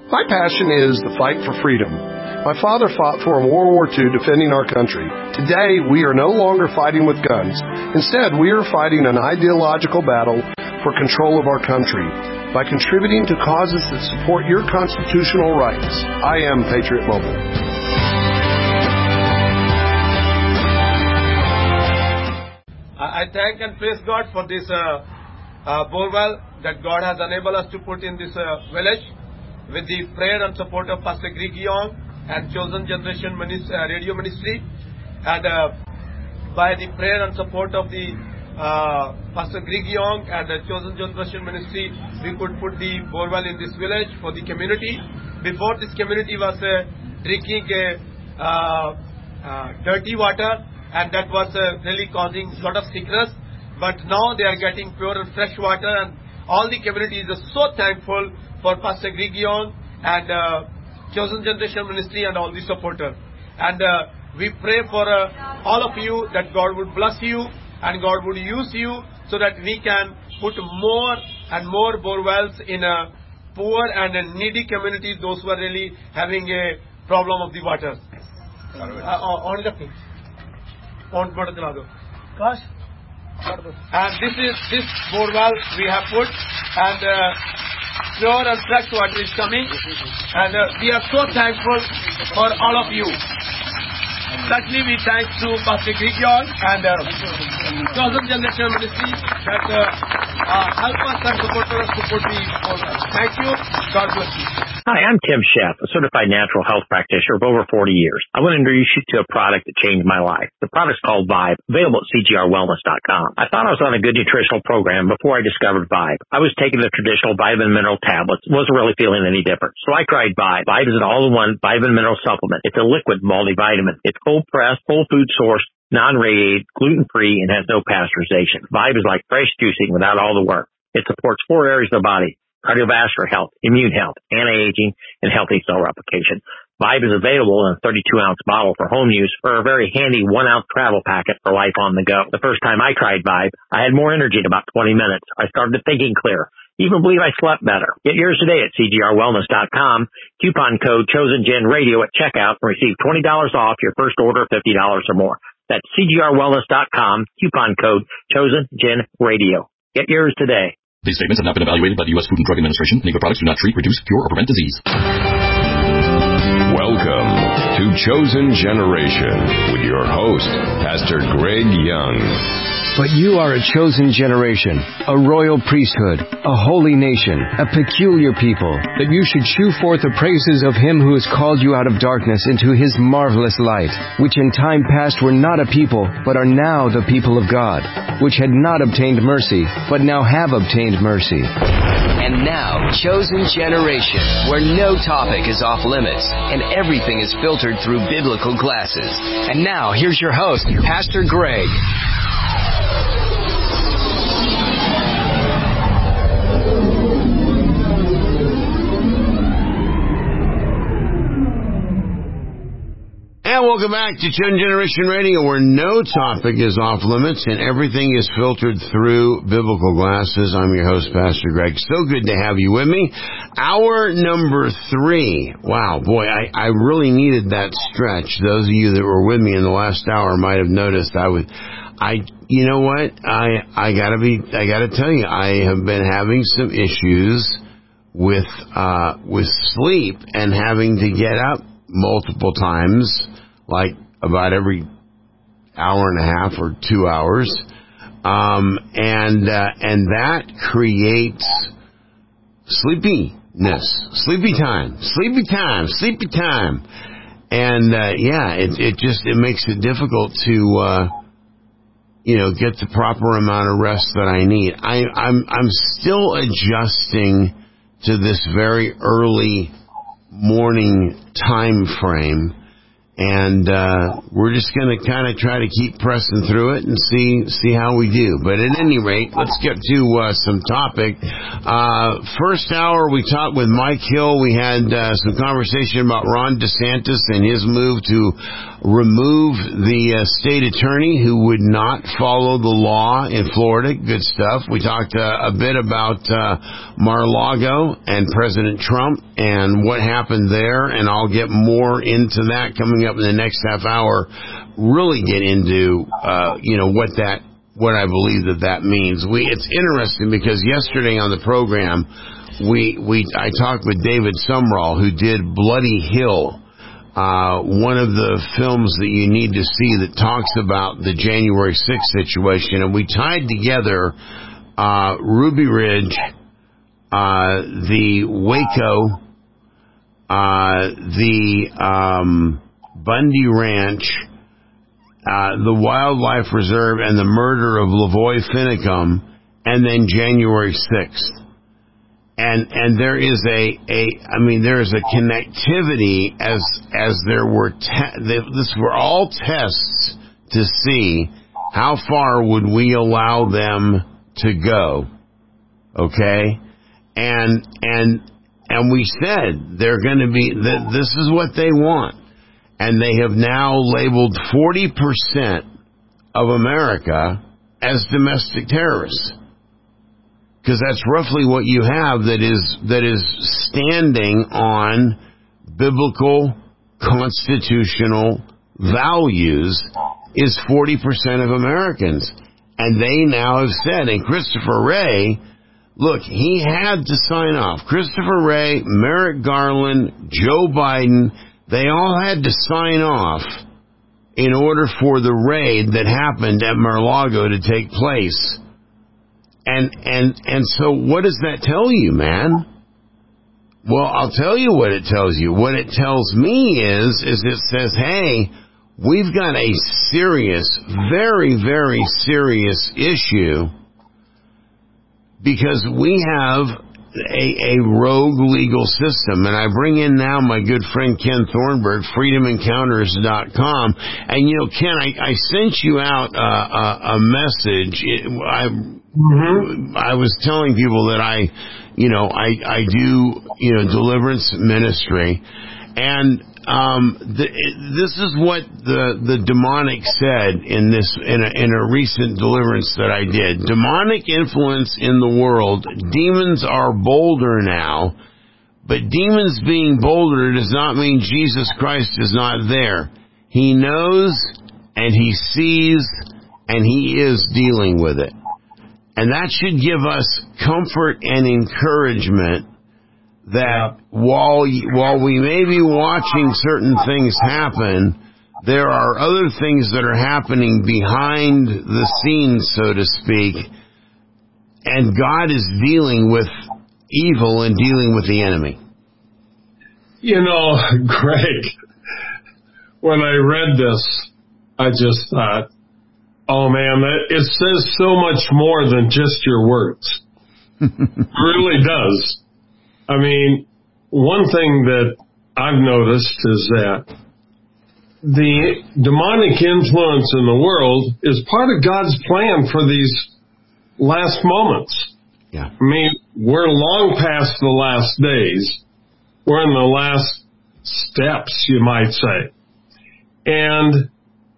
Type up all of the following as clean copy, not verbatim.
My passion is the fight for freedom. My father fought for World War II defending our country. Today, we are no longer fighting with guns. Instead, we are fighting an ideological battle for control of our country by contributing to causes that support your constitutional rights. I am Patriot Mobile. I thank and praise God for this borewell that God has enabled us to put in this village with the prayer and support of Pastor Greg Young and Chosen Generation Radio Ministry, and by the prayer and support of the Pastor Greg Young and the Chosen Generation Ministry, we could put the borewell in this village for the community. Before, this community was drinking dirty water, and that was really causing a lot of sickness. But now they are getting pure and fresh water, and all the community is so thankful for Pastor Greg Young and Chosen Generation Ministry and all the supporters. And we pray for all of you that God would bless you and God would use you so that we can put more and more borewells in poor and needy communities, those who are really having a problem of the water. On the thing. Gosh. And this borewell we have put, and pure and fresh water is coming, and we are so thankful for all of you. Certainly we thank to Pastor Greg Young and Chosen Generation Ministry that help us and support us to put the borewell. Thank you. God bless you. Hi, I'm Tim Sheff, a certified natural health practitioner of over 40 years. I want to introduce you to a product that changed my life. The product's called Vibe, available at cgrwellness.com. I thought I was on a good nutritional program before I discovered Vibe. I was taking the traditional vitamin mineral tablets, wasn't really feeling any different. So I tried Vibe. Vibe is an all-in-one vitamin mineral supplement. It's a liquid multivitamin. It's cold-pressed, whole food sourced, non-radiated, gluten-free, and has no pasteurization. Vibe is like fresh juicing without all the work. It supports 4 areas of the body: cardiovascular health, immune health, anti-aging, and healthy cell replication. Vibe is available in a 32-ounce bottle for home use or a very handy 1-ounce travel packet for life on the go. The first time I tried Vibe, I had more energy in about 20 minutes. I started thinking clearer. Even believe I slept better. Get yours today at cgrwellness.com. Coupon code ChosenGenRadio at checkout and receive $20 off your first order of $50 or more. That's cgrwellness.com. Coupon code ChosenGenRadio. Get yours today. These statements have not been evaluated by the U.S. Food and Drug Administration. Any of the products do not treat, reduce, cure, or prevent disease. Welcome to Chosen Generation with your host, Pastor Greg Young. But you are a chosen generation, a royal priesthood, a holy nation, a peculiar people, that you should shew forth the praises of Him who has called you out of darkness into His marvelous light, which in time past were not a people, but are now the people of God, which had not obtained mercy, but now have obtained mercy. And now, Chosen Generation, where no topic is off limits, and everything is filtered through biblical glasses. And now, here's your host, Pastor Greg. And welcome back to Chosen Generation Radio, where no topic is off limits and everything is filtered through biblical glasses. I'm your host, Pastor Greg. So good to have you with me. Hour number 3. Wow, boy, I really needed that stretch. Those of you that were with me in the last hour might have noticed you know what? I gotta tell you, I have been having some issues with sleep and having to get up multiple times, like about every hour and a half or 2 hours, and that creates sleepy time, and it makes it difficult to get the proper amount of rest that I need. I'm still adjusting to this very early morning time frame, And we're just going to kind of try to keep pressing through it and see how we do. But at any rate, let's get to some topic. First hour, we talked with Mike Hill. We had some conversation about Ron DeSantis and his move to remove the state attorney who would not follow the law in Florida. Good stuff. We talked a bit about Mar-a-Lago and President Trump and what happened there, and I'll get more into that coming up in the next half hour. Really get into what I believe that means. It's interesting because yesterday on the program I talked with David Sumrall, who did Bloody Hill, one of the films that you need to see that talks about the January 6th situation, and we tied together Ruby Ridge, the Waco, the Bundy Ranch, the Wildlife Reserve, and the murder of Lavoy Finicum, and then January 6th. And there is there is a connectivity as there were this were all tests to see how far would we allow them to go. Okay? And we said they're going to be this is what they want. And they have now labeled 40% of America as domestic terrorists. Because that's roughly what you have that is standing on biblical constitutional values is 40% of Americans. And they now have said, and Christopher Wray, look, he had to sign off. Christopher Wray, Merrick Garland, Joe Biden, they all had to sign off in order for the raid that happened at Mar-a-Lago to take place. And so what does that tell you, man? Well, I'll tell you what it tells you. What it tells me is it says, hey, we've got a serious, very, very serious issue because we have a rogue legal system. And I bring in now my good friend Ken Thornburg, freedomencounters.com. And, Ken, I sent you out a message. I was telling people that I do, deliverance ministry. And this is what the demonic said in a recent deliverance that I did. Demonic influence in the world. Demons are bolder now, but demons being bolder does not mean Jesus Christ is not there. He knows and he sees and he is dealing with it. And that should give us comfort and encouragement that while we may be watching certain things happen, there are other things that are happening behind the scenes, so to speak, and God is dealing with evil and dealing with the enemy. Greg, when I read this, I just thought, oh man, it says so much more than just your words. It really does. I mean, one thing that I've noticed is that the demonic influence in the world is part of God's plan for these last moments. Yeah. I mean, we're long past the last days. We're in the last steps, you might say. And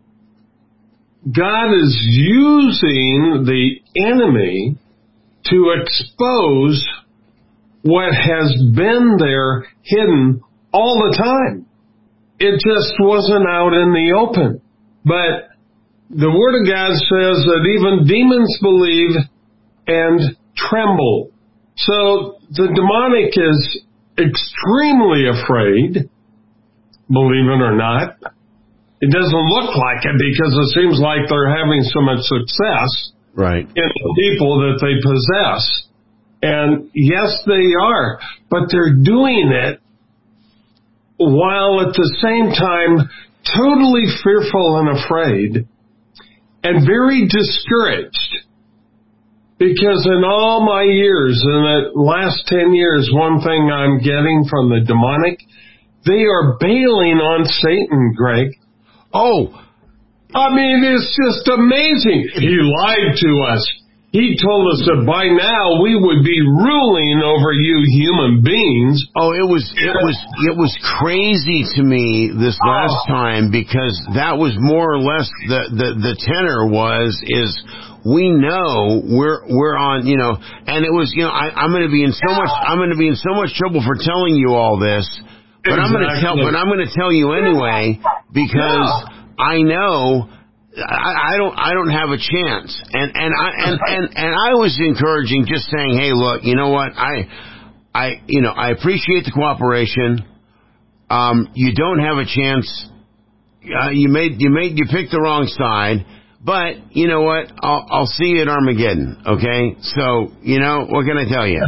God is using the enemy to expose what has been there hidden all the time. It just wasn't out in the open. But the Word of God says that even demons believe and tremble. So the demonic is extremely afraid, believe it or not. It doesn't look like it because it seems like they're having so much success in the people that they possess. And yes, they are, but they're doing it while at the same time totally fearful and afraid and very discouraged. Because in all my years, in the last 10 years, one thing I'm getting from the demonic They are bailing on Satan, Greg. Oh, I mean, it's just amazing. He lied to us. He told us that by now we would be ruling over you human beings. Oh, it was crazy to me this last time, because that was more or less the tenor is we know we're on, and it was, I'm going to be in so much trouble for telling you all this, but exactly. I'm going to tell you anyway, because I know I don't have a chance, and I was encouraging, just saying, hey, look, you know what, I appreciate the cooperation. You don't have a chance. You picked the wrong side, but you know what? I'll see you at Armageddon. Okay, so what can I tell you?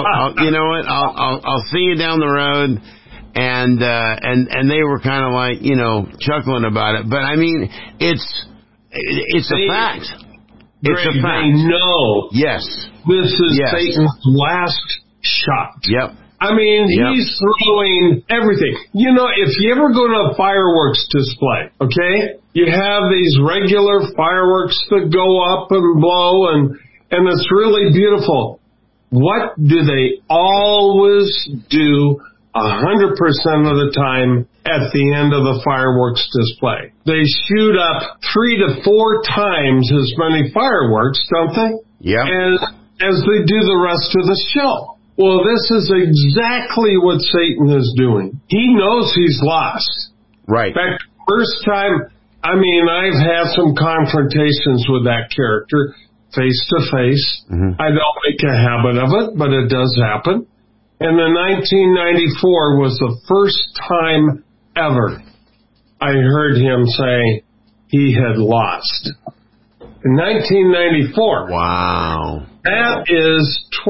I'll see you down the road. And they were kind of like, chuckling about it. But I mean, it's a fact. It's a fact. They know. Yes. This is Satan's last shot. Yep. I mean, he's throwing everything. If you ever go to a fireworks display, okay, you have these regular fireworks that go up and blow, and it's really beautiful. What do they always do 100% of the time at the end of the fireworks display? They shoot up 3 to 4 times as many fireworks, don't they? Yeah. As they do the rest of the show. Well, this is exactly what Satan is doing. He knows he's lost. Right. In fact, first time, I've had some confrontations with that character face to face. I don't make a habit of it, but it does happen. And in 1994 was the first time ever I heard him say he had lost. In 1994. Wow. That is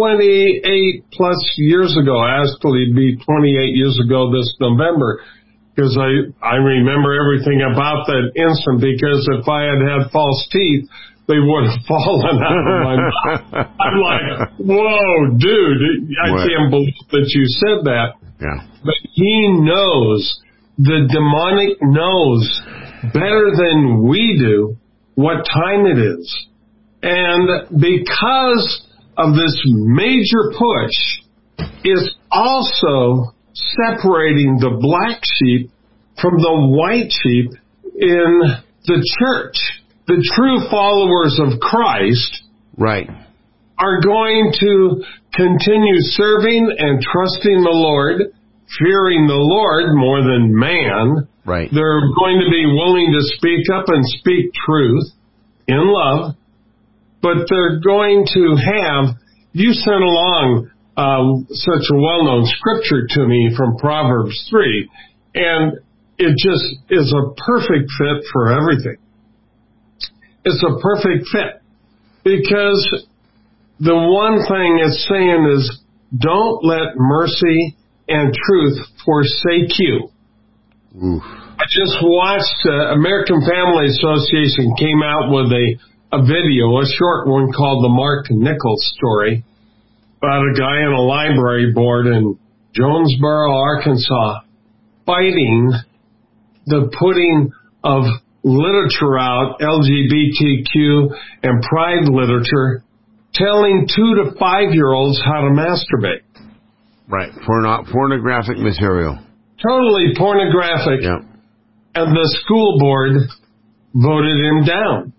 28 plus years ago. Actually, it'd be 28 years ago this November, because I remember everything about that instant, because if I had had false teeth, they would have fallen out of my mouth. I'm like, whoa, dude, I can't believe that you said that. Yeah. But he knows, the demonic knows better than we do what time it is. And because of this major push, is also separating the black sheep from the white sheep in the church. The true followers of Christ, right, are going to continue serving and trusting the Lord, fearing the Lord more than man. Right. They're going to be willing to speak up and speak truth in love, but they're going to have, you sent along such a well-known scripture to me from Proverbs 3, and it just is a perfect fit for everything. It's a perfect fit, because the one thing it's saying is, don't let mercy and truth forsake you. Oof. I just watched American Family Association came out with a video, a short one called The Mark Nichols Story, about a guy in a library board in Jonesboro, Arkansas, fighting the putting of literature out, LGBTQ and pride literature, telling 2 to 5-year-olds how to masturbate. Right. Pornographic material. Totally pornographic. Yep. And the school board voted him down.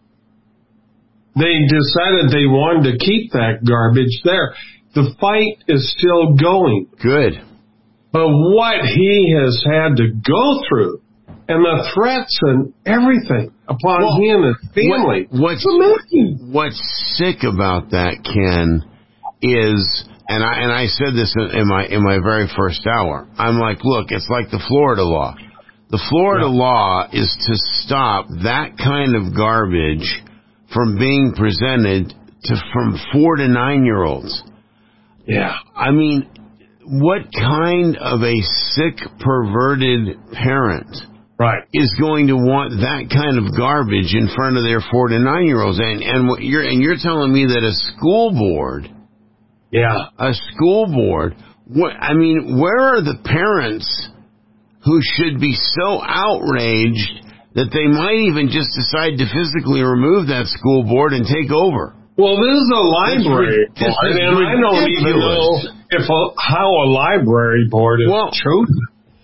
They decided they wanted to keep that garbage there. The fight is still going. Good. But what he has had to go through, and the threats and everything upon him and his family. What's sick about that, Ken, is, and I said this in my very first hour. I'm like, look, it's like the Florida law. The Florida law is to stop that kind of garbage from being presented from 4 to 9-year-olds. Yeah. I mean, what kind of a sick, perverted parent is going to want that kind of garbage in front of their 4 to 9-year-olds? And you're telling me that a school board, where are the parents who should be so outraged that they might even just decide to physically remove that school board and take over. Well, this is a library board, and I don't even know how a library board is chosen.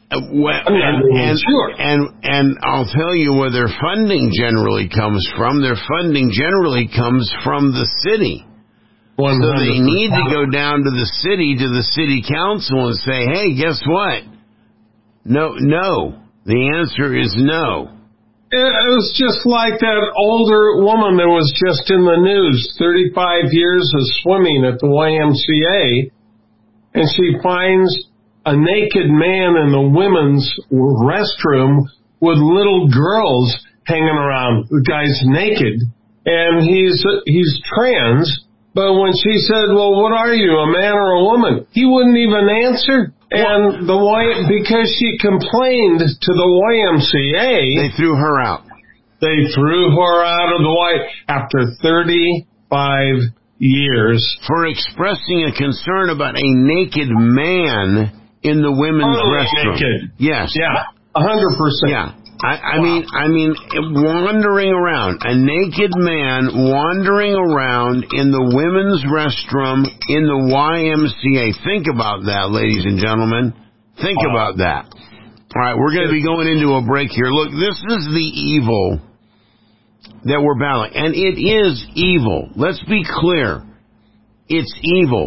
And I'll tell you where their funding generally comes from. Their funding generally comes from the city. 100%. So they need to go down to the city council and say, hey, guess what? No. The answer is no. It was just like that older woman that was just in the news, 35 years of swimming at the YMCA, and she finds a naked man in the women's restroom with little girls hanging around. The guy's naked, and he's trans, but when she said, well, what are you, a man or a woman? He wouldn't even answer. And because she complained to the YMCA, they threw her out. They threw her out of the after 35 years for expressing a concern about a naked man in the women's restroom. Naked. Yes. Yeah. 100%. Yeah. I mean, wandering around, a naked man wandering around in the women's restroom in the YMCA. Think about that, ladies and gentlemen. Think about that. All right, we're going to be going into a break here. Look, this is the evil that we're battling, and it is evil. Let's be clear. It's evil.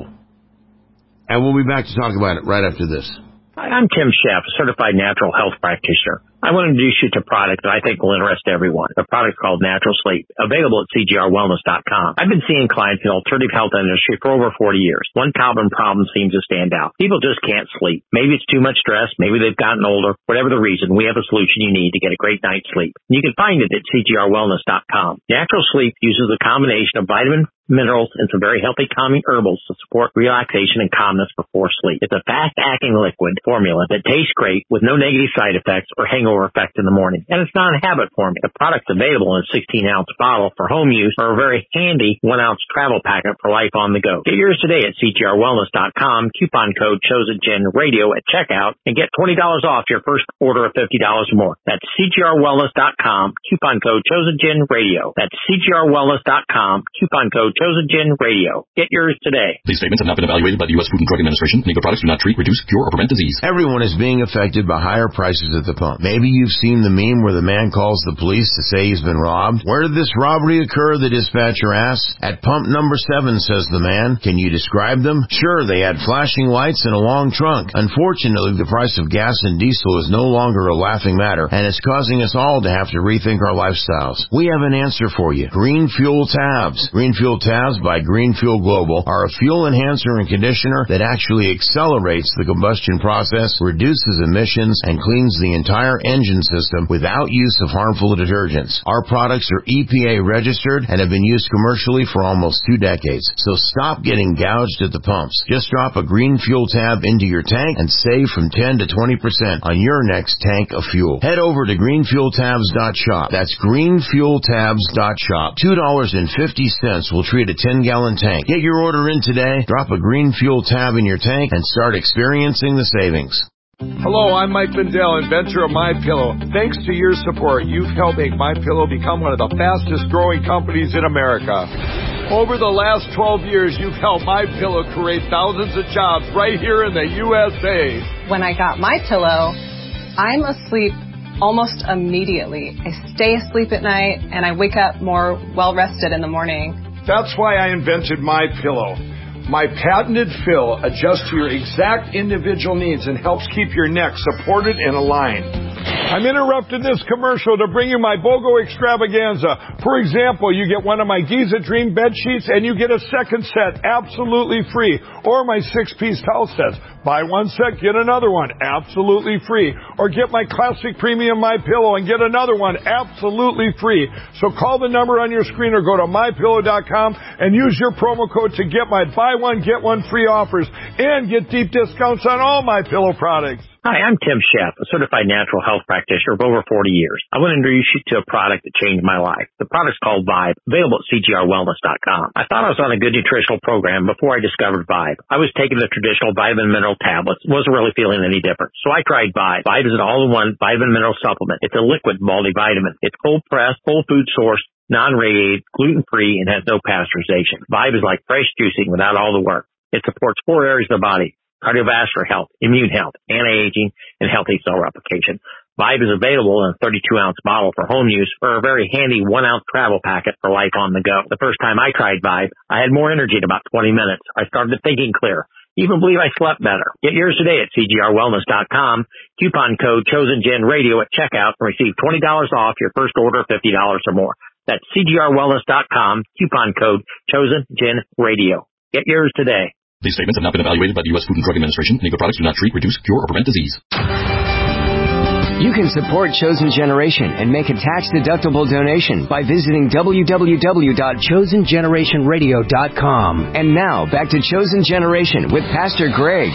And we'll be back to talk about it right after this. Hi, I'm Tim Sheff, a certified natural health practitioner. I want to introduce you to a product that I think will interest everyone. The product called Natural Sleep, available at CGRWellness.com. I've been seeing clients in the alternative health industry for over 40 years. One common problem seems to stand out. People just can't sleep. Maybe it's too much stress. Maybe they've gotten older. Whatever the reason, we have a solution you need to get a great night's sleep. You can find it at CGRWellness.com. Natural Sleep uses a combination of vitamin, minerals, and some very healthy calming herbals to support relaxation and calmness before sleep. It's a fast-acting liquid formula that tastes great with no negative side effects or hangover effect in the morning. And it's not a habit forming. The product's available in a 16-ounce bottle for home use or a very handy 1-ounce travel packet for life on the go. Get yours today at CGRWellness.com. Coupon code ChosenGenRadio at checkout and get $20 off your first order of $50 or more. That's CGRWellness.com. Coupon code ChosenGenRadio. That's CGRWellness.com. Coupon code ChosenGenRadio. Get yours today. These statements have not been evaluated by the U.S. Food and Drug Administration. Legal products do not treat, reduce, cure, or prevent disease. Everyone is being affected by higher prices at the pump. Maybe you've seen the meme where the man calls the police to say he's been robbed. Where did this robbery occur? The dispatcher asks. At pump number 7, says the man. Can you describe them? Sure, they had flashing lights and a long trunk. Unfortunately, the price of gas and diesel is no longer a laughing matter, and it's causing us all to have to rethink our lifestyles. We have an answer for you. Green Fuel Tabs. Green Fuel Tabs by Green Fuel Global are a fuel enhancer and conditioner that actually accelerates the combustion process, reduces emissions, and cleans the entire engine system without use of harmful detergents. Our products are EPA registered and have been used commercially for almost 2 decades. So stop getting gouged at the pumps. Just drop a Green Fuel Tab into your tank and save from 10 to 20% on your next tank of fuel. Head over to greenfueltabs.shop. That's greenfueltabs.shop. $2.50 will treat a 10-gallon tank. Get your order in today, drop a Green Fuel Tab in your tank, and start experiencing the savings. Hello, I'm Mike Lindell, inventor of MyPillow. Thanks to your support, you've helped make MyPillow become one of the fastest growing companies in America. Over the last 12 years, you've helped MyPillow create thousands of jobs right here in the USA. When I got MyPillow, I'm asleep almost immediately. I stay asleep at night, and I wake up more well-rested in the morning. That's why I invented MyPillow. My patented fill adjusts to your exact individual needs and helps keep your neck supported and aligned. I'm interrupting this commercial to bring you my BOGO extravaganza. For example, you get one of my Giza Dream bed sheets and you get a second set absolutely free. Or my 6-piece towel sets. Buy one set, get another one absolutely free. Or get my classic premium MyPillow and get another one absolutely free. So call the number on your screen or go to MyPillow.com and use your promo code to get my buy one, get one free offers and get deep discounts on all MyPillow products. Hi, I'm Tim Sheff, a certified natural health practitioner of over 40 years. I want to introduce you to a product that changed my life. The product's called Vibe, available at CGRWellness.com. I thought I was on a good nutritional program before I discovered Vibe. I was taking the traditional vitamin mineral tablets, wasn't really feeling any different. So I tried Vibe. Vibe is an all-in-one vitamin mineral supplement. It's a liquid multivitamin. It's cold-pressed, whole food sourced, non-radiated, gluten-free, and has no pasteurization. Vibe is like fresh juicing without all the work. It supports 4 areas of the body: cardiovascular health, immune health, anti-aging, and healthy cell replication. Vibe is available in a 32-ounce bottle for home use or a very handy 1-ounce travel packet for life on the go. The first time I tried Vibe, I had more energy in about 20 minutes. I started thinking clear. Even believe I slept better. Get yours today at CGRWellness.com. Coupon code ChosenGenRadio at checkout and receive $20 off your first order of $50 or more. That's CGRWellness.com. Coupon code ChosenGenRadio. Get yours today. These statements have not been evaluated by the U.S. Food and Drug Administration. Any of the products do not treat, reduce, cure, or prevent disease. You can support Chosen Generation and make a tax-deductible donation by visiting www.chosengenerationradio.com. And now, back to Chosen Generation with Pastor Greg.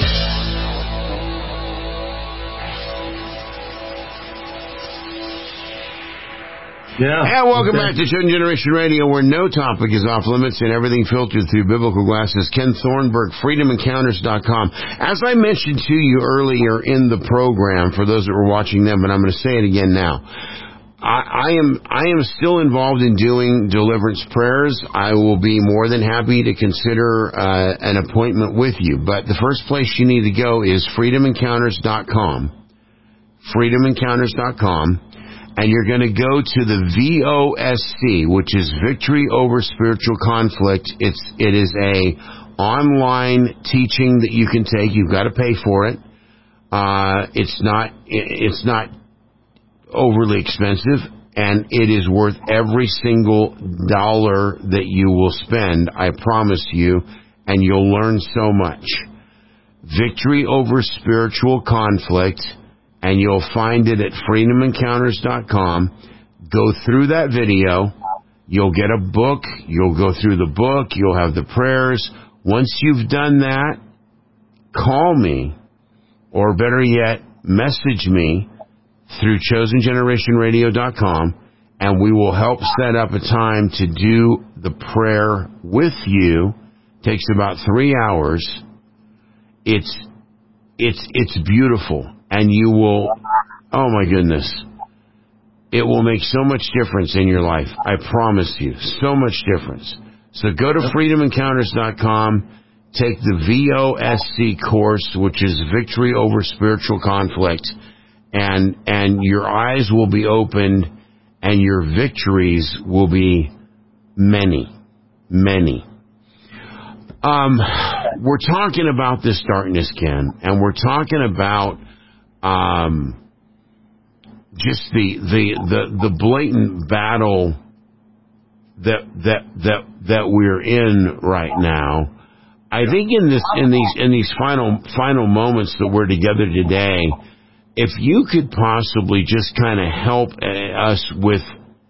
Yeah. And welcome back to Chosen Generation Radio, where no topic is off limits and everything filtered through biblical glasses. Ken Thornburg, FreedomEncounters.com. As I mentioned to you earlier in the program, for those that were watching them, but I'm going to say it again now, I am still involved in doing deliverance prayers. I will be more than happy to consider an appointment with you. But the first place you need to go is FreedomEncounters.com. FreedomEncounters.com. And you're going to go to the VOSC, which is Victory Over Spiritual Conflict. It is a online teaching that you can take. You've got to pay for it. It's not overly expensive, and it is worth every single dollar that you will spend, I promise you, and you'll learn so much. Victory Over Spiritual Conflict. And you'll find it at FreedomEncounters.com. Go through that video. You'll get a book. You'll go through the book. You'll have the prayers. Once you've done that, call me, or better yet, message me through ChosenGenerationRadio.com, and we will help set up a time to do the prayer with you. Takes about 3 hours. It's beautiful. And you will, oh my goodness, it will make so much difference in your life. I promise you, so much difference. So go to FreedomEncounters.com, take the VOSC course, which is Victory Over Spiritual Conflict, and your eyes will be opened, and your victories will be many, many. We're talking about this darkness, Ken, and we're talking about just the blatant battle that we're in right now. I think in these final moments that we're together today, if you could possibly just kind of help us with,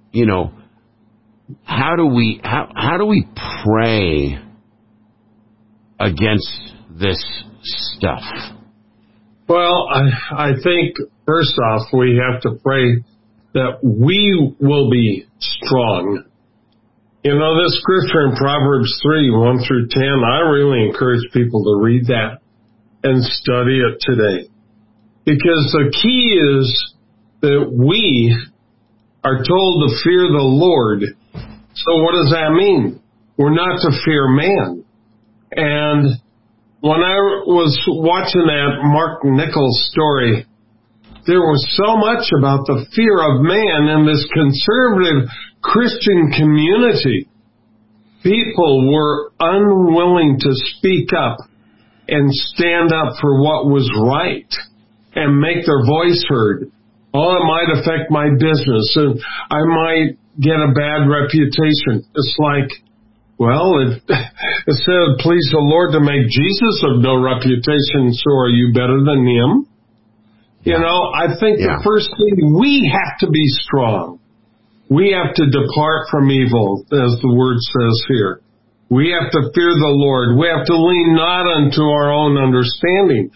how do we pray against this stuff? Well, I think, first off, we have to pray that we will be strong. This scripture in Proverbs 3, 1 through 10, I really encourage people to read that and study it today. Because the key is that we are told to fear the Lord. So what does that mean? We're not to fear man. And when I was watching that Mark Nichols story, there was so much about the fear of man in this conservative Christian community. People were unwilling to speak up and stand up for what was right and make their voice heard. Oh, it might affect my business, and I might get a bad reputation. It's like, well, it said, please the Lord to make Jesus of no reputation, so are you better than him? I think the first thing, we have to be strong. We have to depart from evil, as the word says here. We have to fear the Lord. We have to lean not unto our own understanding.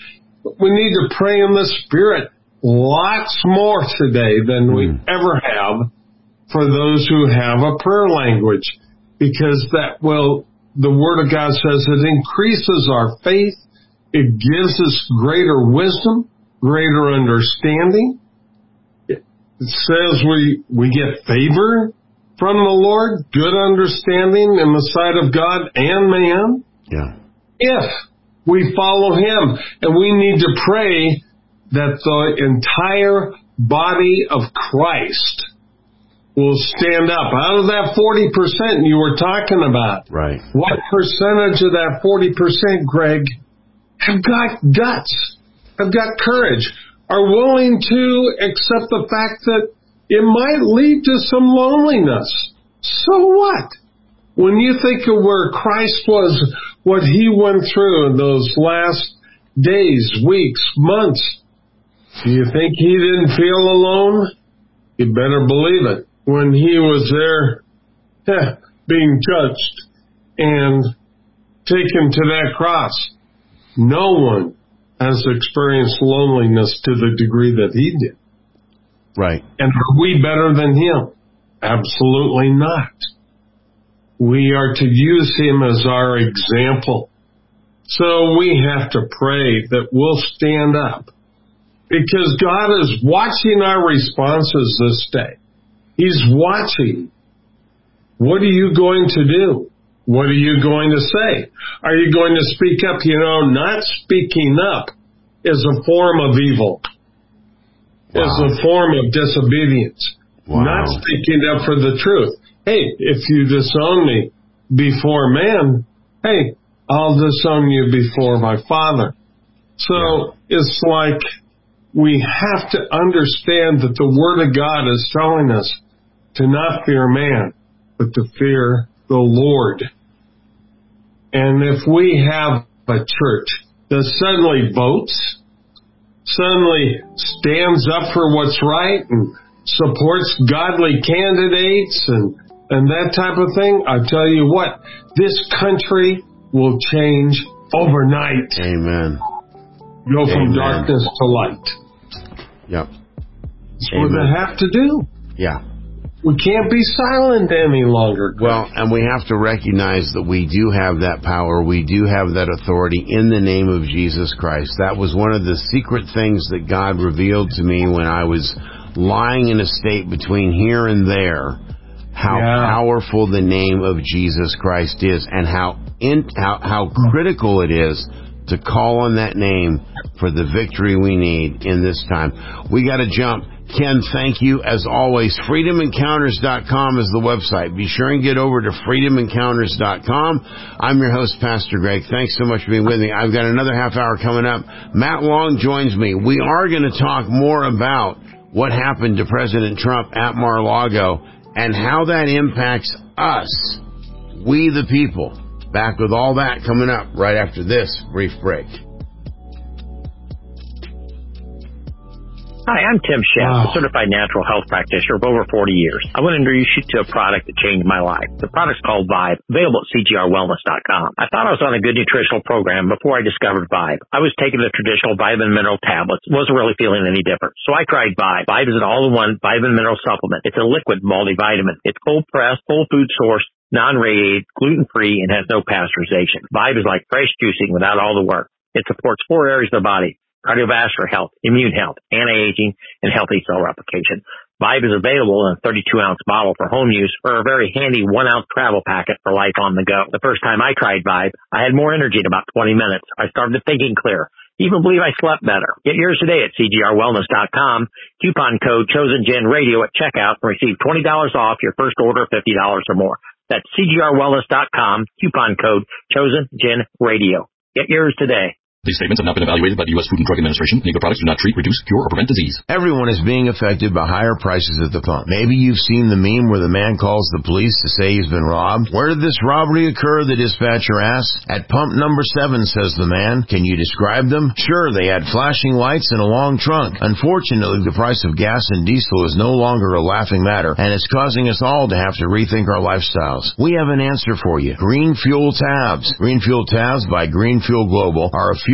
We need to pray in the Spirit lots more today than we ever have for those who have a prayer language, because the Word of God says it increases our faith. It gives us greater wisdom, greater understanding. It says we get favor from the Lord, good understanding in the sight of God and man. Yeah. If we follow Him. And we need to pray that the entire body of Christ will stand up. Out of that 40% you were talking about, right? What percentage of that 40%, Greg, have got guts, have got courage, are willing to accept the fact that it might lead to some loneliness? So what? When you think of where Christ was, what He went through in those last days, weeks, months, do you think He didn't feel alone? You better believe it. When He was there being judged and taken to that cross, no one has experienced loneliness to the degree that He did. Right. And are we better than Him? Absolutely not. We are to use Him as our example. So we have to pray that we'll stand up, because God is watching our responses this day. He's watching. What are you going to do? What are you going to say? Are you going to speak up? Not speaking up is a form of evil. Wow. Is a form of disobedience. Wow. Not speaking up for the truth. Hey, if you disown me before man, hey, I'll disown you before my Father. So it's like we have to understand that the Word of God is telling us to not fear man, but to fear the Lord. And if we have a church that suddenly votes, suddenly stands up for what's right and supports godly candidates and that type of thing, I tell you what, this country will change overnight. Amen. Go from darkness to light. Yep. That's what they have to do. Yeah. We can't be silent any longer. Well, and we have to recognize that we do have that power. We do have that authority in the name of Jesus Christ. That was one of the secret things that God revealed to me when I was lying in a state between here and there, how powerful the name of Jesus Christ is, and how critical it is to call on that name for the victory we need in this time. We got to jump. Ken, thank you as always. FreedomEncounters.com is the website. Be sure and get over to FreedomEncounters.com. I'm your host, Pastor Greg. Thanks so much for being with me. I've got another half hour coming up. Matt Long joins me. We are going to talk more about what happened to President Trump at Mar-a-Lago and how that impacts us, we the people. Back with all that coming up right after this brief break. Hi, I'm Tim Sheff, a certified natural health practitioner of over 40 years. I want to introduce you to a product that changed my life. The product's called Vibe, available at CGRWellness.com. I thought I was on a good nutritional program before I discovered Vibe. I was taking the traditional vitamin mineral tablets, wasn't really feeling any different. So I tried Vibe. Vibe is an all-in-one vitamin mineral supplement. It's a liquid multivitamin. It's cold-pressed, whole food sourced, non-radiated, gluten-free, and has no pasteurization. Vibe is like fresh juicing without all the work. It supports 4 areas of the body: cardiovascular health, immune health, anti-aging, and healthy cell replication. Vibe is available in a 32-ounce bottle for home use or a very handy 1-ounce travel packet for life on the go. The first time I tried Vibe, I had more energy in about 20 minutes. I started thinking clear. Even believe I slept better. Get yours today at CGRWellness.com. Coupon code ChosenGenRadio at checkout and receive $20 off your first order of $50 or more. That's CGRWellness.com. Coupon code ChosenGenRadio. Get yours today. These statements have not been evaluated by the U.S. Food and Drug Administration. Legal products do not treat, reduce, cure, or prevent disease. Everyone is being affected by higher prices at the pump. Maybe you've seen the meme where the man calls the police to say he's been robbed. Where did this robbery occur? The dispatcher asks. At pump number 7, says the man. Can you describe them? Sure, they had flashing lights and a long trunk. Unfortunately, the price of gas and diesel is no longer a laughing matter, and it's causing us all to have to rethink our lifestyles. We have an answer for you. Green Fuel Tabs. Green Fuel Tabs by Green Fuel Global are a fuel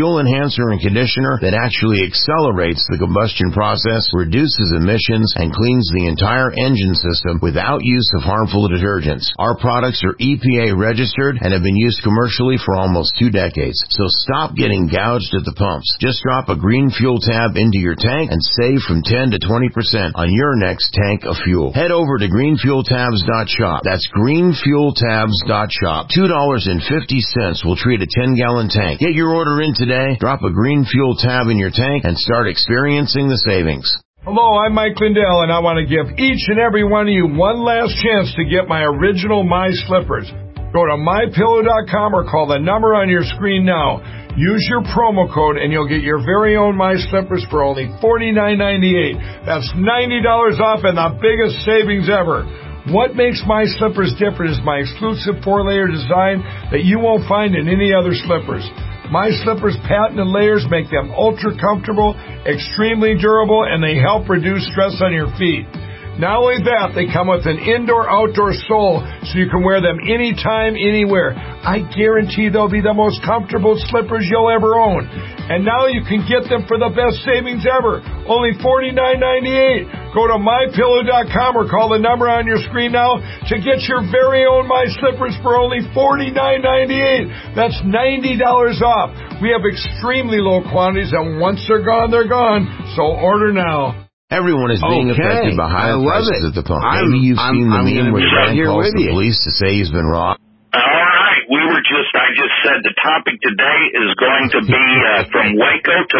fuel enhancer and conditioner that actually accelerates the combustion process, reduces emissions, and cleans the entire engine system without use of harmful detergents. Our products are EPA registered and have been used commercially for almost 2 decades. So stop getting gouged at the pumps. Just drop a Green Fuel tab into your tank and save from 10 to 20% on your next tank of fuel. Head over to greenfueltabs.shop. That's greenfueltabs.shop. $2.50 will treat a 10-gallon tank. Get your order in today, drop a Green Fuel tab in your tank, and start experiencing the savings. Hello, I'm Mike Lindell, and I want to give each and every one of you one last chance to get my original My Slippers. Go to MyPillow.com or call the number on your screen now. Use your promo code, and you'll get your very own My Slippers for only $49.98. That's $90 off and the biggest savings ever. What makes My Slippers different is my exclusive 4-layer design that you won't find in any other slippers. My Slippers' patented layers make them ultra comfortable, extremely durable, and they help reduce stress on your feet. Not only that, they come with an indoor-outdoor sole so you can wear them anytime, anywhere. I guarantee they'll be the most comfortable slippers you'll ever own. And now you can get them for the best savings ever, only $49.98. Go to MyPillow.com or call the number on your screen now to get your very own My Slippers for only $49.98. That's $90 off. We have extremely low quantities, and once they're gone, so order now. Everyone is being affected by higher prices at the pump. Maybe you've seen the meme where the man calls the police to say he's been robbed. All right, I just said the topic today is going to be from Waco to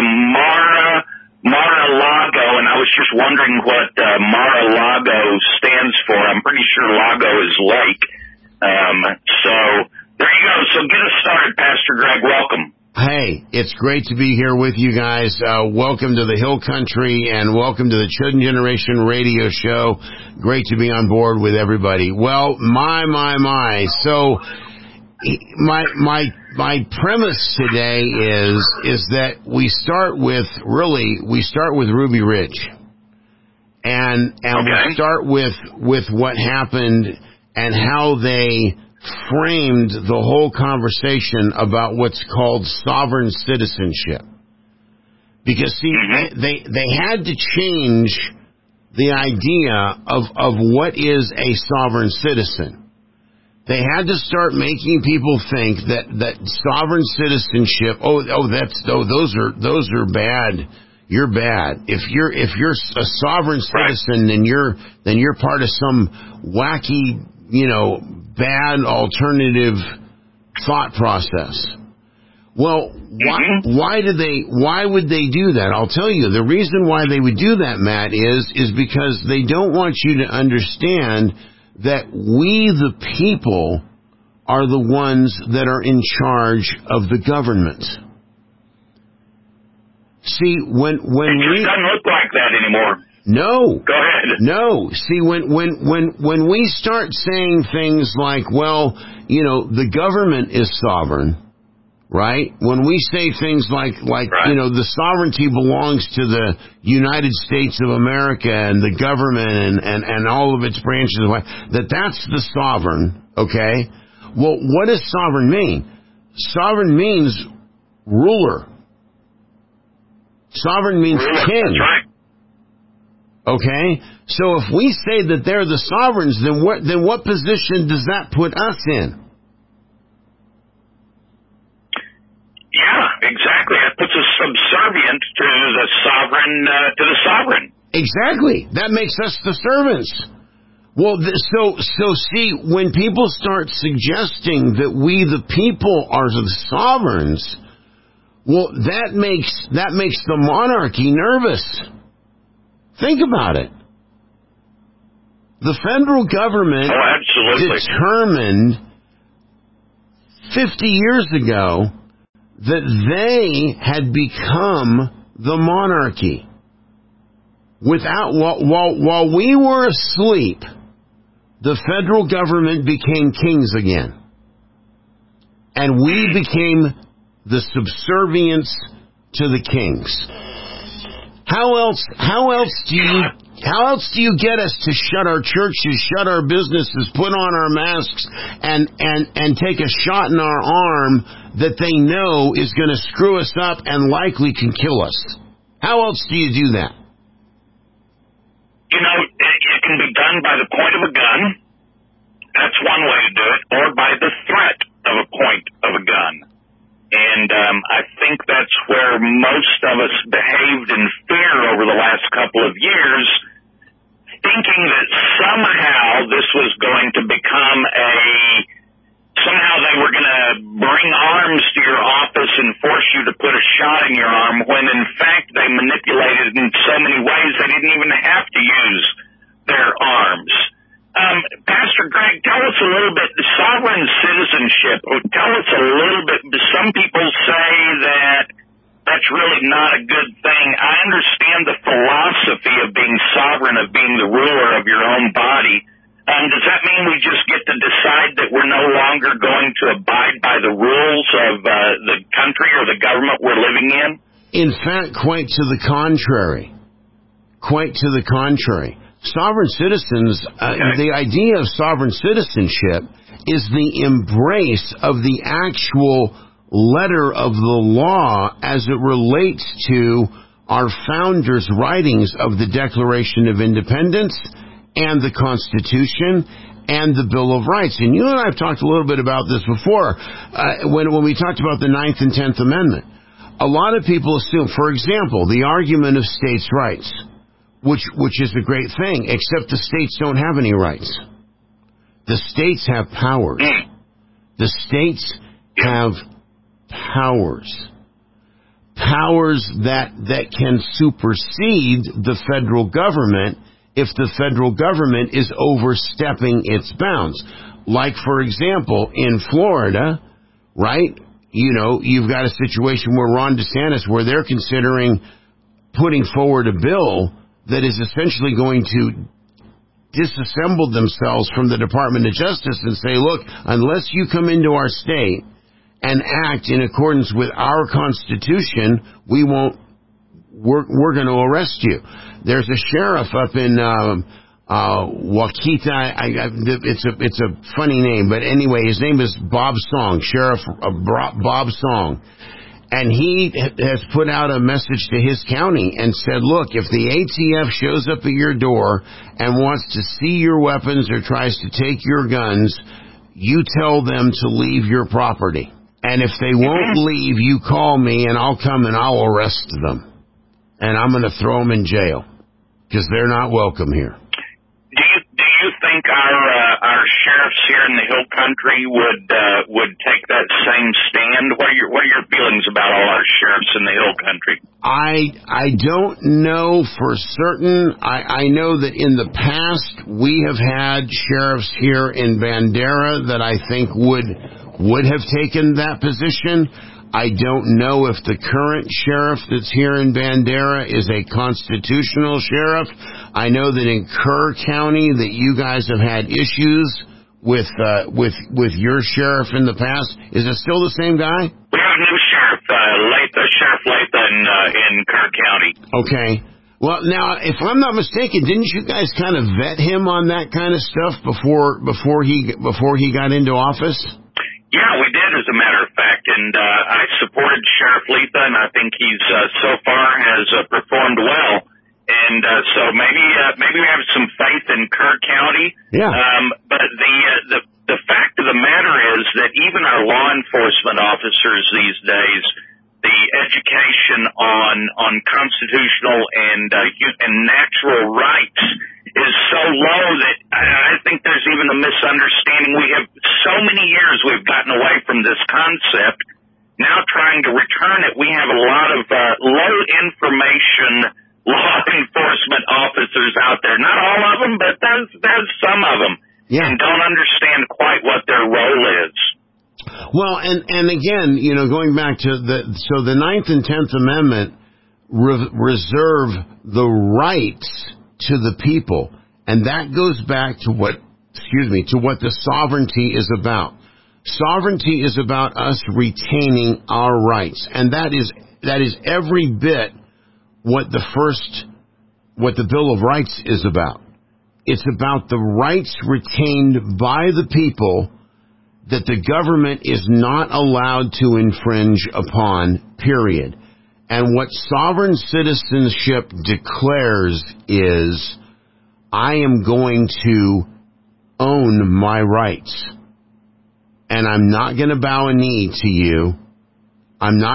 Mar-a-Lago, and I was just wondering what Mar-a-Lago stands for. I'm pretty sure Lago is lake. So there you go. So get us started, Pastor Greg. Welcome. Hey, it's great to be here with you guys. Welcome to the Hill Country and welcome to the Chosen Generation radio show. Great to be on board with everybody. Well, my. So my premise today is that we start with Ruby Ridge. And we start with what happened and how they framed the whole conversation about what's called sovereign citizenship. Because, see, they had to change the idea of what is a sovereign citizen. They had to start making people think that sovereign citizenship, those are bad. You're bad. If you're a sovereign citizen, then you're part of some wacky, bad alternative thought process. Well, why would they do that? I'll tell you, the reason why they would do that, Matt, is because they don't want you to understand that we, the people, are the ones that are in charge of the government. See, when it just doesn't look like that anymore. No. Go ahead. No. See, when we start saying things like, the government is sovereign, right? When we say things like right. The sovereignty belongs to the United States of America and the government and all of its branches, that's the sovereign, okay? Well, what does sovereign mean? Sovereign means ruler. Sovereign means king. That's right. Okay? So if we say that they're the sovereigns, then what position does that put us in? Yeah, exactly. That puts us subservient to the sovereign. Exactly. That makes us the servants. Well, so see, when people start suggesting that we, the people, are the sovereigns, well, that makes the monarchy nervous. Think about it. The federal government determined 50 years ago that they had become the monarchy. While we were asleep, the federal government became kings again. And we became the subservience to the kings. How else do you get us to shut our churches, shut our businesses, put on our masks, and take a shot in our arm that they know is going to screw us up and likely can kill us? How else do you do that? You know, it can be done by the point of a gun. That's one way to do it, or by the threat of a point of a gun. And I think that's where most of us behaved in fear over the last couple of years, thinking that somehow this was going to become somehow they were going to bring arms to your office and force you to put a shot in your arm, when in fact they manipulated in so many ways they didn't even have to use their arms. Pastor Greg, tell us a little bit, sovereign citizenship, tell us a little bit. Some people say that that's really not a good thing. I understand the philosophy of being sovereign, of being the ruler of your own body. Does that mean we just get to decide that we're no longer going to abide by the rules of the country or the government we're living in? In fact, quite to the contrary. Quite to the contrary. Sovereign citizens, the idea of sovereign citizenship is the embrace of the actual letter of the law as it relates to our founders' writings of the Declaration of Independence and the Constitution and the Bill of Rights. And you and I have talked a little bit about this before when we talked about the 9th and 10th Amendment. A lot of people assume, for example, the argument of states' rights, which is a great thing, except the states don't have any rights. The states have powers. The states have powers. Powers that can supersede the federal government if the federal government is overstepping its bounds. Like, for example, in Florida, right? You know, you've got a situation where Ron DeSantis, where they're considering putting forward a bill that is essentially going to disassemble themselves from the Department of Justice and say, look, unless you come into our state and act in accordance with our Constitution, we're going to arrest you. There's a sheriff up in Waukita. It's a funny name, but anyway, his name is Bob Song, Sheriff Bob Song. And he has put out a message to his county and said, look, if the ATF shows up at your door and wants to see your weapons or tries to take your guns, you tell them to leave your property. And if they won't leave, you call me and I'll come and I'll arrest them. And I'm going to throw them in jail because they're not welcome here. Do you think our sheriffs here in the Hill Country would take that same stand? What are your feelings about all our sheriffs in the Hill Country? I don't know for certain. I know that in the past we have had sheriffs here in Bandera that I think would have taken that position. I don't know if the current sheriff that's here in Bandera is a constitutional sheriff. I know that in Kerr County that you guys have had issues with your sheriff in the past. Is it still the same guy? We have a new sheriff, Sheriff Latha in Kerr County. Okay. Well, now, if I'm not mistaken, didn't you guys kind of vet him on that kind of stuff before he got into office? Yeah, we did, as a matter of fact, and I supported Sheriff Latha, and I think he's so far has performed well, and so maybe we have some faith in Kerr County. Yeah. But the fact of the matter is that even our law enforcement officers these days, the education on constitutional and natural rights is so low that I think there's even a misunderstanding. We have so many years we've gotten away from this concept. Now trying to return it, we have a lot of low information law enforcement officers out there. Not all of them, but there's some of them. Yeah. And don't understand quite what their role is. Well, and again, you know, going back to the 9th and 10th Amendment reserve the rights to the people, and that goes back to what the sovereignty is about. Sovereignty is about us retaining our rights, and that is every bit what the Bill of Rights is about. It's about the rights retained by the people that the government is not allowed to infringe upon, period. And what sovereign citizenship declares is, I am going to own my rights. And I'm not going to bow a knee to you. I am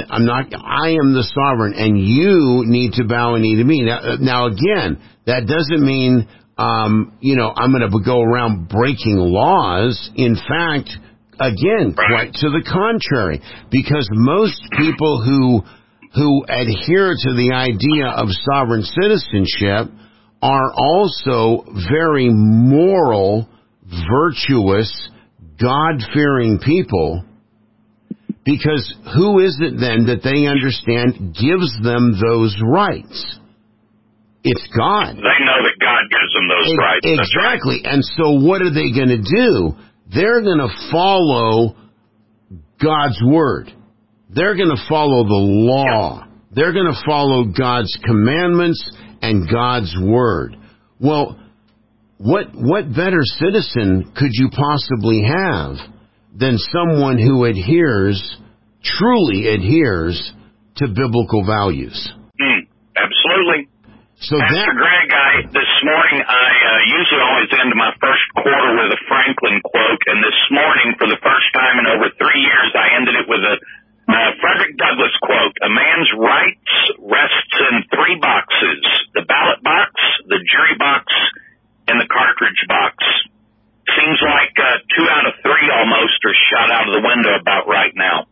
the sovereign, and you need to bow a knee to me. Now again, that doesn't mean, I'm going to go around breaking laws. In fact, again, quite to the contrary, because most people who adhere to the idea of sovereign citizenship are also very moral, virtuous, God-fearing people. Because who is it then that they understand gives them those rights? It's God. They know that God gives them those rights. Exactly. Right. And so what are they going to do? They're going to follow God's word. They're going to follow the law. Yep. They're going to follow God's commandments and God's word. Well, what better citizen could you possibly have than someone who truly adheres to biblical values? Absolutely. So Pastor Greg, this morning I usually always end my first quarter with a Franklin quote, and this morning, for the first time in over 3 years, I ended it with a Frederick Douglass quote. A man's rights rests in 3 boxes: the ballot box, the jury box, and the cartridge box. Seems like 2 out of 3 almost are shot out of the window about right now.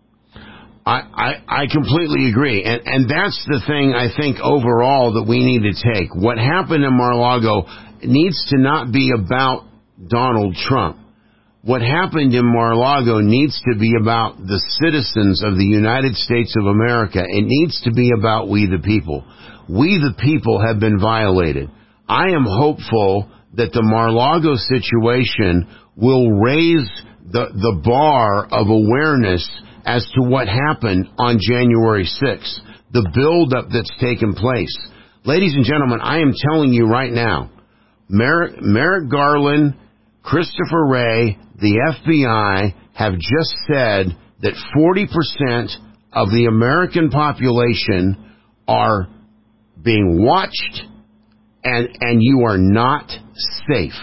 I completely agree. And that's the thing, I think, overall that we need to take. What happened in Mar-a-Lago needs to not be about Donald Trump. What happened in Mar-a-Lago needs to be about the citizens of the United States of America. It needs to be about we the people. We the people have been violated. I am hopeful that the Mar-a-Lago situation will raise the bar of awareness as to what happened on January 6th, the buildup that's taken place. Ladies and gentlemen, I am telling you right now, Merrick Garland, Christopher Wray, the FBI have just said that 40% of the American population are being watched, and you are not safe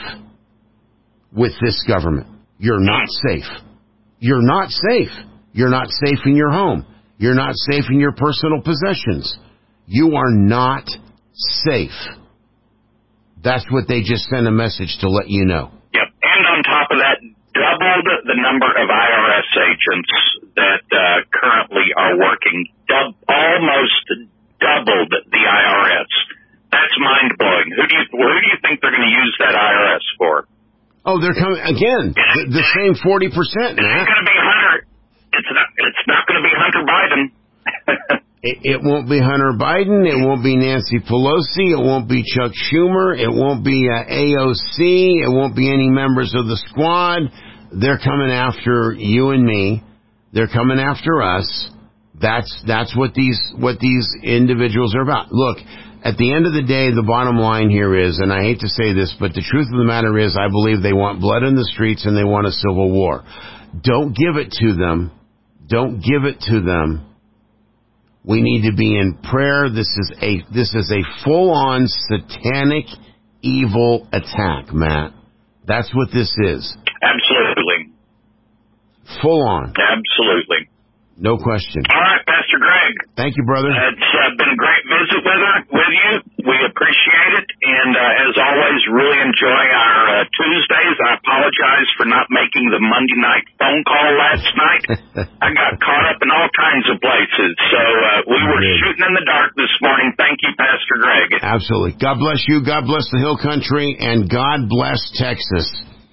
with this government. You're not safe. You're not safe. You're not safe in your home. You're not safe in your personal possessions. You are not safe. That's what they just sent a message to let you know. Yep. And on top of that, doubled the number of IRS agents that currently are working. Almost doubled the IRS. That's mind-blowing. Who do you think they're going to use that IRS for? Oh, they're coming again. The same 40%. It's going to be Hunter. It's not going to be Hunter Biden. It won't be Hunter Biden. It won't be Nancy Pelosi. It won't be Chuck Schumer. It won't be AOC. It won't be any members of the squad. They're coming after you and me. They're coming after us. That's what these individuals are about. Look, at the end of the day, the bottom line here is, and I hate to say this, but the truth of the matter is, I believe they want blood in the streets and they want a civil war. Don't give it to them. Don't give it to them. We need to be in prayer. This is a full-on satanic evil attack, Matt. That's what this is. Absolutely. Full on. Absolutely. No question. All right, Pastor Greg. Thank you, brother. It's been a great visit with you. We appreciate it. And as always, really enjoy our Tuesdays. I apologize for not making the Monday night phone call last night. I got caught up in all kinds of places. So we were shooting in the dark this morning. Thank you, Pastor Greg. Absolutely. God bless you. God bless the Hill Country. And God bless Texas.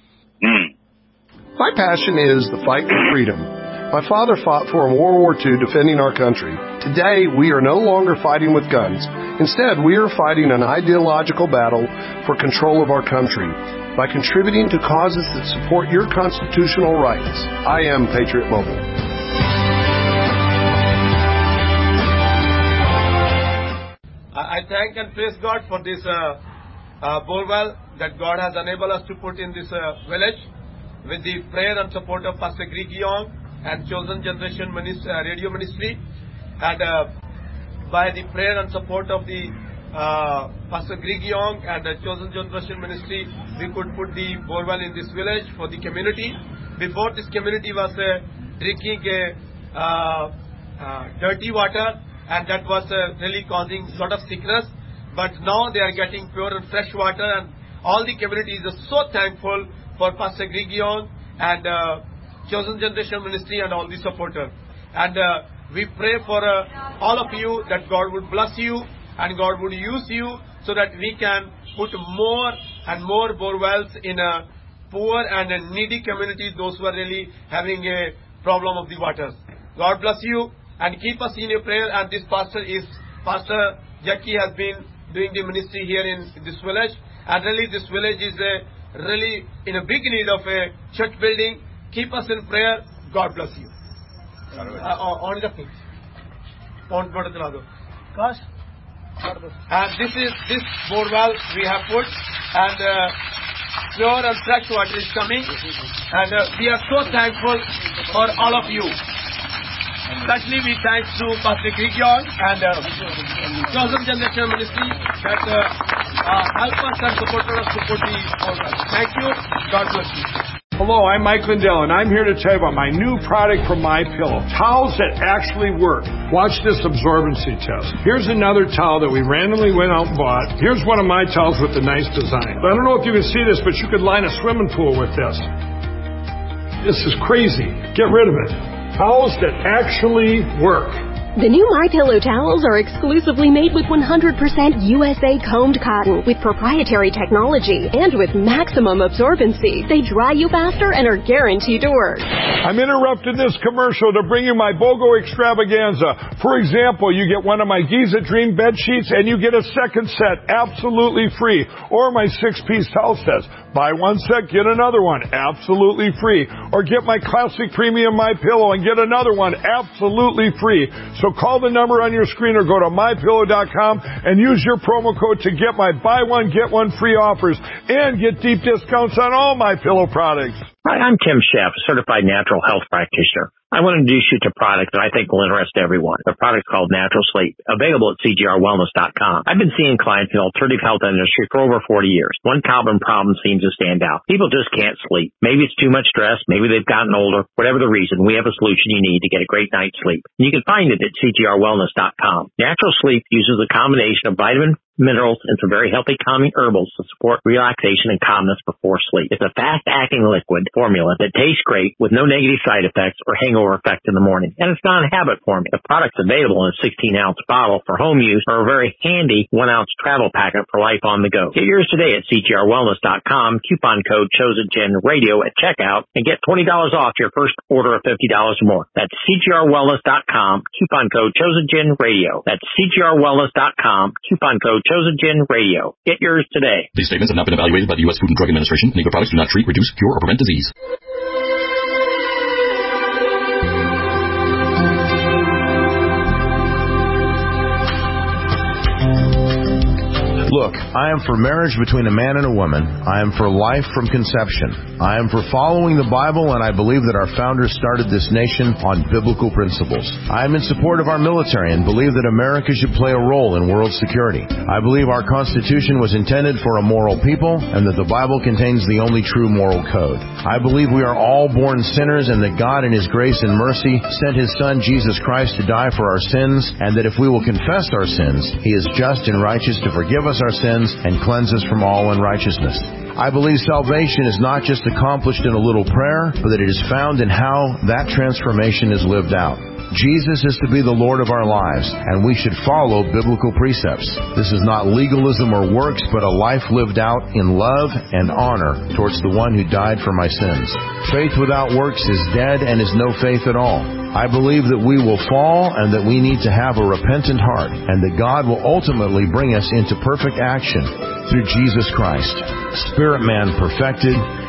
My passion is the fight for freedom. My father fought for in World War II defending our country. Today, we are no longer fighting with guns. Instead, we are fighting an ideological battle for control of our country by contributing to causes that support your constitutional rights. I am Patriot Mobile. I thank and praise God for this borewell that God has enabled us to put in this village with the prayer and support of Pastor Greg Young and Chosen Generation Radio Ministry, and by the prayer and support of the Pastor Greg Young and the Chosen Generation Ministry, we could put the borewell in this village for the community. Before, this community was drinking dirty water, and that was really causing sort of sickness. But now they are getting pure and fresh water, and all the community is so thankful for Pastor Greg Young and Chosen Generation Ministry and all the supporters. And we pray for all of you that God would bless you and God would use you so that we can put more and more borewells in a poor and a needy community, those who are really having a problem of the waters. God bless you and keep us in your prayer. And this Pastor Jackie has been doing the ministry here in this village. And really this village is really in a big need of a church building. Keep us in prayer. God bless you. On the thing. Gosh. And this borewell we have put, and pure and fresh water is coming, and we are so thankful for all of you. Especially we thank to Pastor Greg Young and Chosen Generation Ministry that help us and support us to put the borewell. Thank you. God bless you. Hello, I'm Mike Lindell, and I'm here to tell you about my new product from MyPillow, towels that actually work. Watch this absorbency test. Here's another towel that we randomly went out and bought. Here's one of my towels with the nice design. I don't know if you can see this, but you could line a swimming pool with this. This is crazy. Get rid of it. Towels that actually work. The new MyPillow towels are exclusively made with 100% USA combed cotton with proprietary technology and with maximum absorbency. They dry you faster and are guaranteed to work. I'm interrupting this commercial to bring you my BOGO extravaganza. For example, you get one of my Giza Dream bed sheets and you get a second set absolutely free, or my 6-piece towel sets. Buy one set, get another one absolutely free, or get my classic premium MyPillow and get another one absolutely free. So call the number on your screen or go to MyPillow.com and use your promo code to get my buy one, get one free offers and get deep discounts on all MyPillow products. Hi, I'm Tim Sheff, a certified natural health practitioner. I want to introduce you to a product that I think will interest everyone. The product's called Natural Sleep, available at CGRWellness.com. I've been seeing clients in the alternative health industry for over 40 years. One common problem seems to stand out. People just can't sleep. Maybe it's too much stress. Maybe they've gotten older. Whatever the reason, we have a solution you need to get a great night's sleep. And you can find it at CGRWellness.com. Natural Sleep uses a combination of vitamin, minerals, and some very healthy calming herbals to support relaxation and calmness before sleep. It's a fast-acting liquid formula that tastes great with no negative side effects or hangover effect in the morning. And it's not a habit formula. The product's available in a 16-ounce bottle for home use or a very handy 1-ounce travel packet for life on the go. Get yours today at CGRWellness.com. Coupon code ChosenGenRadio at checkout and get $20 off your first order of $50 or more. That's CGRWellness.com. Coupon code ChosenGenRadio. That's CGRWellness.com. Coupon code Chosen Radio. Get yours today. These statements have not been evaluated by the U.S. Food and Drug Administration. Any products do not treat, reduce, cure, or prevent disease. Look, I am for marriage between a man and a woman. I am for life from conception. I am for following the Bible, and I believe that our founders started this nation on biblical principles. I am in support of our military and believe that America should play a role in world security. I believe our Constitution was intended for a moral people and that the Bible contains the only true moral code. I believe we are all born sinners and that God in His grace and mercy sent His Son Jesus Christ to die for our sins, and that if we will confess our sins, He is just and righteous to forgive us our sins and cleanse us from all unrighteousness. I believe salvation is not just accomplished in a little prayer, but that it is found in how that transformation is lived out. Jesus is to be the Lord of our lives, and we should follow biblical precepts. This is not legalism or works, but a life lived out in love and honor towards the one who died for my sins. Faith without works is dead and is no faith at all. I believe that we will fall and that we need to have a repentant heart, and that God will ultimately bring us into perfect action through Jesus Christ, Spirit man perfected,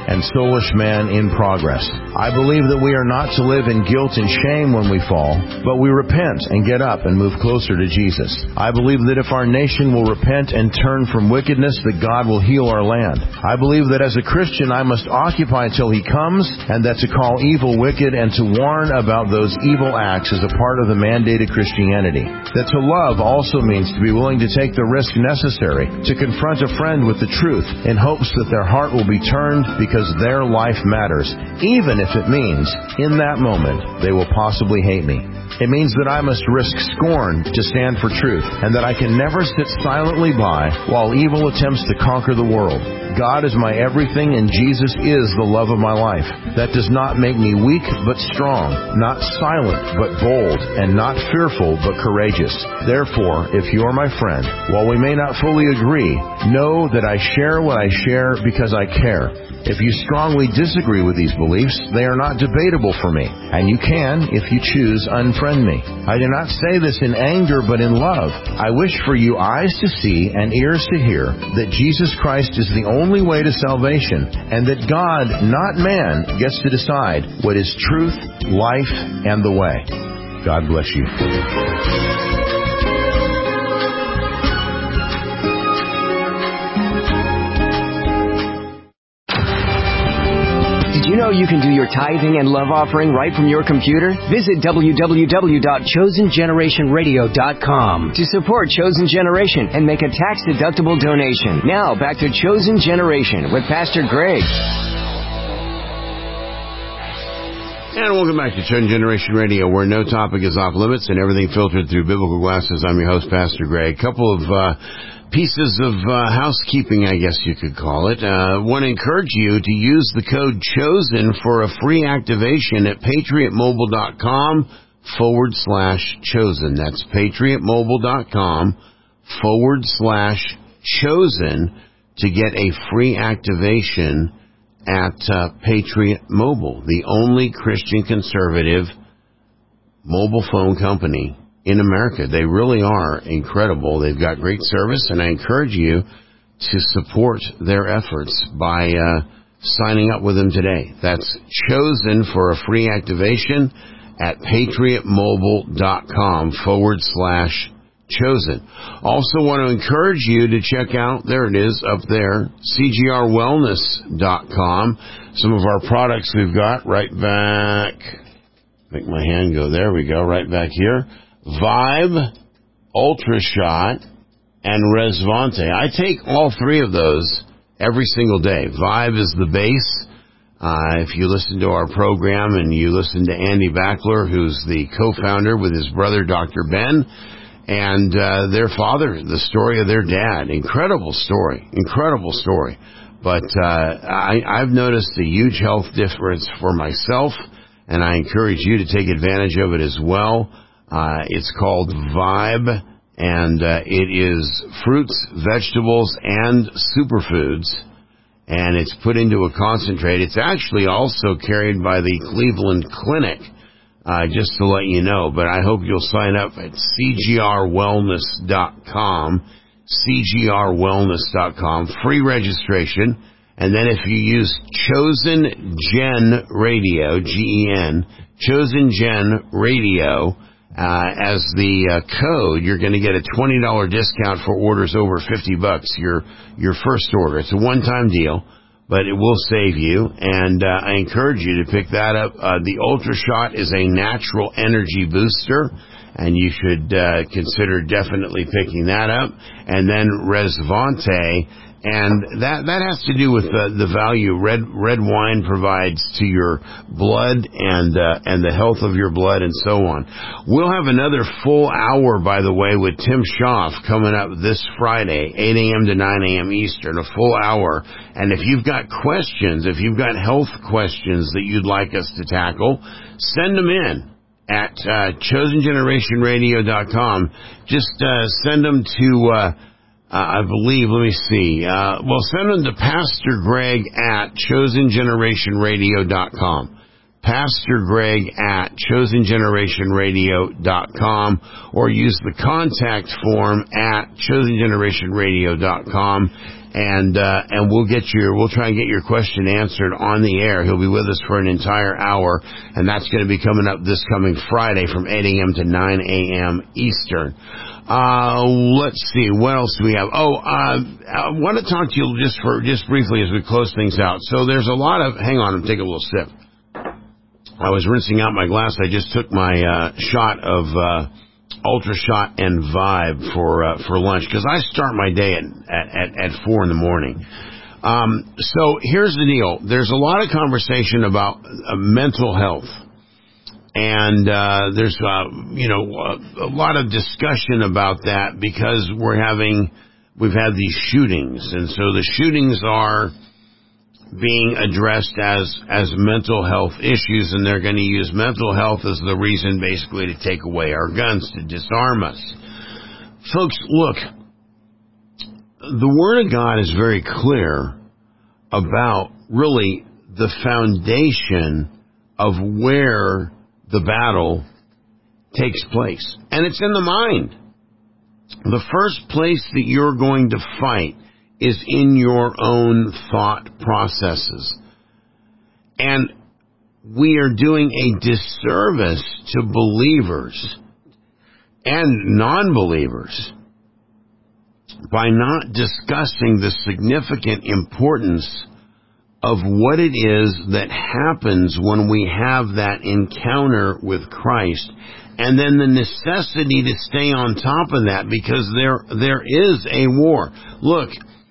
and soulish man in progress. I believe that we are not to live in guilt and shame when we fall, but we repent and get up and move closer to Jesus. I believe that if our nation will repent and turn from wickedness, that God will heal our land. I believe that as a Christian, I must occupy till He comes, and that to call evil wicked and to warn about those evil acts is a part of the mandated Christianity. That to love also means to be willing to take the risk necessary to confront a friend with the truth in hopes that their heart will be turned because their life matters, even if it means, in that moment, they will possibly hate me. It means that I must risk scorn to stand for truth, and that I can never sit silently by while evil attempts to conquer the world. God is my everything, and Jesus is the love of my life. That does not make me weak, but strong, not silent, but bold, and not fearful, but courageous. Therefore, if you are my friend, while we may not fully agree, know that I share what I share because I care. If you strongly disagree with these beliefs, they are not debatable for me, and you can, if you choose, unfriend me. I do not say this in anger, but in love. I wish for you eyes to see and ears to hear that Jesus Christ is the only way to salvation, and that God, not man, gets to decide what is truth, life, and the way. God bless you. Did you know you can do your tithing and love offering right from your computer? Visit www.chosengenerationradio.com to support Chosen Generation and make a tax-deductible donation. Now, back to Chosen Generation with Pastor Greg. And welcome back to Chosen Generation Radio, where no topic is off limits and everything filtered through biblical glasses. I'm your host, Pastor Greg. A couple of pieces of housekeeping, I guess you could call it. Want to encourage you to use the code CHOSEN for a free activation at patriotmobile.com/chosen. That's patriotmobile.com/chosen to get a free activation at Patriot Mobile, the only Christian conservative mobile phone company in America. They really are incredible. They've got great service, and I encourage you to support their efforts by signing up with them today. That's Chosen for a free activation at patriotmobile.com/chosen. Also want to encourage you to check out, there it is up there, cgrwellness.com. Some of our products we've got right back. Make my hand go, there we go, right back here. Vibe, UltraShot, and Resvante. I take all three of those every single day. Vibe is the base. If you listen to our program and you listen to Andy Backler, who's the co-founder with his brother, Dr. Ben, and their father, the story of their dad. Incredible story. But I've noticed a huge health difference for myself, and I encourage you to take advantage of it as well. It's called Vibe, and it is fruits, vegetables, and superfoods, and it's put into a concentrate. It's actually also carried by the Cleveland Clinic, just to let you know. But I hope you'll sign up at cgrwellness.com, cgrwellness.com, free registration. And then if you use Chosen Gen Radio, G-E-N, Chosen Gen Radio, as the code, you're going to get a $20 discount for orders over $50. Your first order. It's a one-time deal, but it will save you. And I encourage you to pick that up. The UltraShot is a natural energy booster, and you should consider definitely picking that up. And then Resvante. And that has to do with the value red wine provides to your blood and the health of your blood and so on. We'll have another full hour, by the way, with Tim Schaaf coming up this Friday, 8 a.m. to 9 a.m. Eastern, a full hour. And if you've got questions, if you've got health questions that you'd like us to tackle, send them in at chosengenerationradio.com. Just send them to I believe, let me see. Send them to Pastor Greg at chosengenerationradio.com. Pastor Greg at chosengenerationradio.com, or use the contact form at chosengenerationradio.com, and we'll try and get your question answered on the air. He'll be with us for an entire hour, and that's going to be coming up this coming Friday from 8 a.m. to 9 a.m. Eastern. Let's see, what else do we have? I want to talk to you just briefly as we close things out. So there's a lot of, hang on, I'm taking a little sip. I was rinsing out my glass. I just took my shot of Ultra Shot and Vibe for lunch, because I start my day at 4 in the morning. So here's the deal. There's a lot of conversation about mental health. And there's a lot of discussion about that, because we've had these shootings, and so the shootings are being addressed as mental health issues, and they're going to use mental health as the reason basically to take away our guns, to disarm us. Folks, look, the Word of God is very clear about really the foundation of where the battle takes place. And it's in the mind. The first place that you're going to fight is in your own thought processes. And we are doing a disservice to believers and non-believers by not discussing the significant importance of what it is that happens when we have that encounter with Christ, and then the necessity to stay on top of that, because there is a war. Look,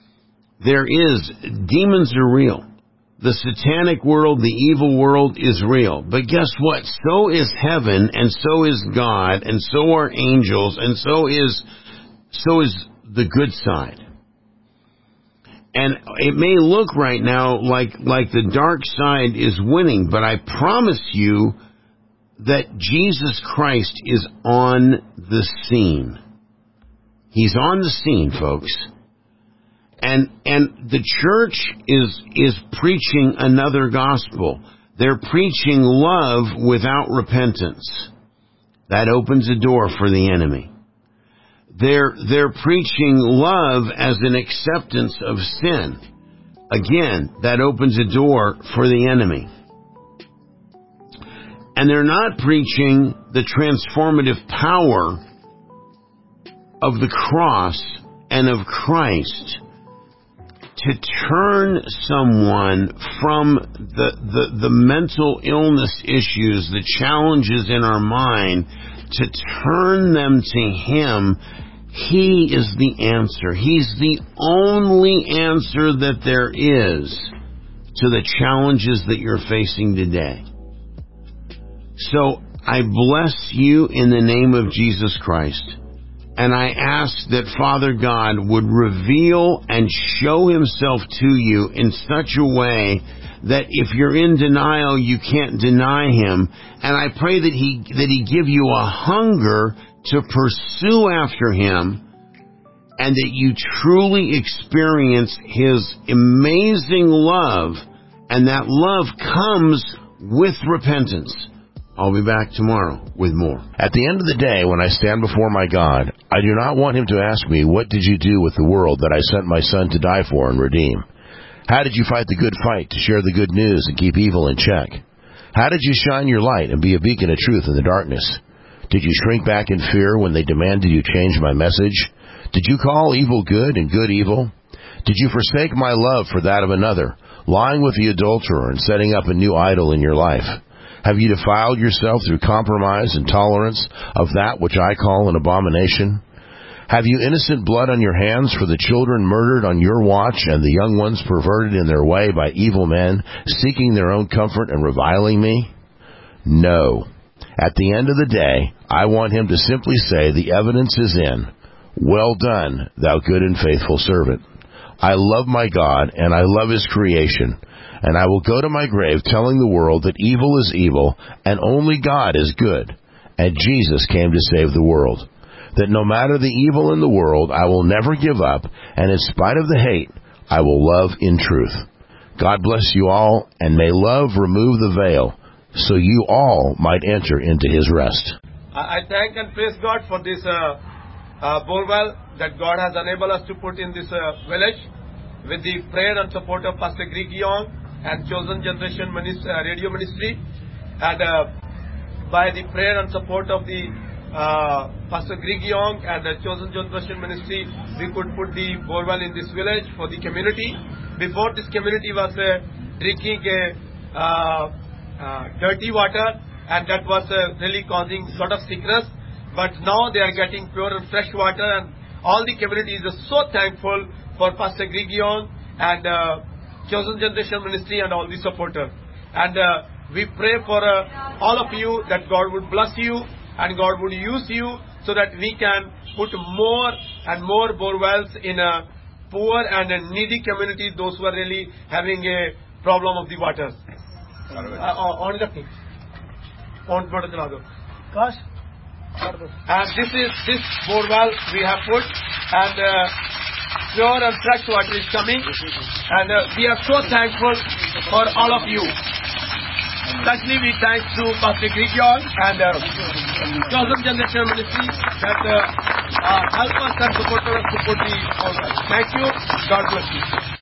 demons are real. The satanic world, the evil world is real. But guess what? So is heaven, and so is God, and so are angels, and so is the good side. And it may look right now like the dark side is winning, but I promise you that Jesus Christ is on the scene. He's on the scene, folks. And the church is preaching another gospel. They're preaching love without repentance. That opens a door for the enemy. They're preaching love as an acceptance of sin. Again, that opens a door for the enemy. And they're not preaching the transformative power of the cross and of Christ to turn someone from the mental illness issues, the challenges in our mind, to turn them to Him. He is the answer. He's the only answer that there is to the challenges that you're facing today. So I bless you in the name of Jesus Christ. And I ask that Father God would reveal and show Himself to you in such a way that if you're in denial, you can't deny Him. And I pray that He give you a hunger to pursue after Him, and that you truly experience His amazing love, and that love comes with repentance. I'll be back tomorrow with more. At the end of the day, when I stand before my God, I do not want Him to ask me, what did you do with the world that I sent my Son to die for and redeem? How did you fight the good fight to share the good news and keep evil in check? How did you shine your light and be a beacon of truth in the darkness? Did you shrink back in fear when they demanded you change my message? Did you call evil good and good evil? Did you forsake my love for that of another, lying with the adulterer and setting up a new idol in your life? Have you defiled yourself through compromise and tolerance of that which I call an abomination? Have you innocent blood on your hands for the children murdered on your watch and the young ones perverted in their way by evil men, seeking their own comfort and reviling me? No. At the end of the day, I want Him to simply say, the evidence is in. Well done, thou good and faithful servant. I love my God, and I love His creation. And I will go to my grave telling the world that evil is evil, and only God is good, and Jesus came to save the world. That no matter the evil in the world, I will never give up, and in spite of the hate, I will love in truth. God bless you all, and may love remove the veil, so you all might enter into His rest. I thank and praise God for this borewell that God has enabled us to put in this village. with the prayer and support of Pastor Greg Young and Chosen Generation Radio Ministry, and by the prayer and support of the Pastor Greg Young and the Chosen Generation Ministry, we could put the borewell in this village for the community. Before, this community was drinking dirty water, and that was really causing sort of sickness. But now they are getting pure and fresh water, and all the community is so thankful for Pastor Greg Young and Chosen Generation Ministry and all the supporters. And we pray for all of you that God would bless you and God would use you so that we can put more and more borewells in a poor and a needy community, those who are really having a problem of the water. On the thing. On Gosh. And this borewell we have put, and pure and fresh water is coming, and we are so thankful for all of you. Especially we thank to Pastor Greg Young and Chosen Generation Ministry that help us and support the borewell. Thank you. God bless you.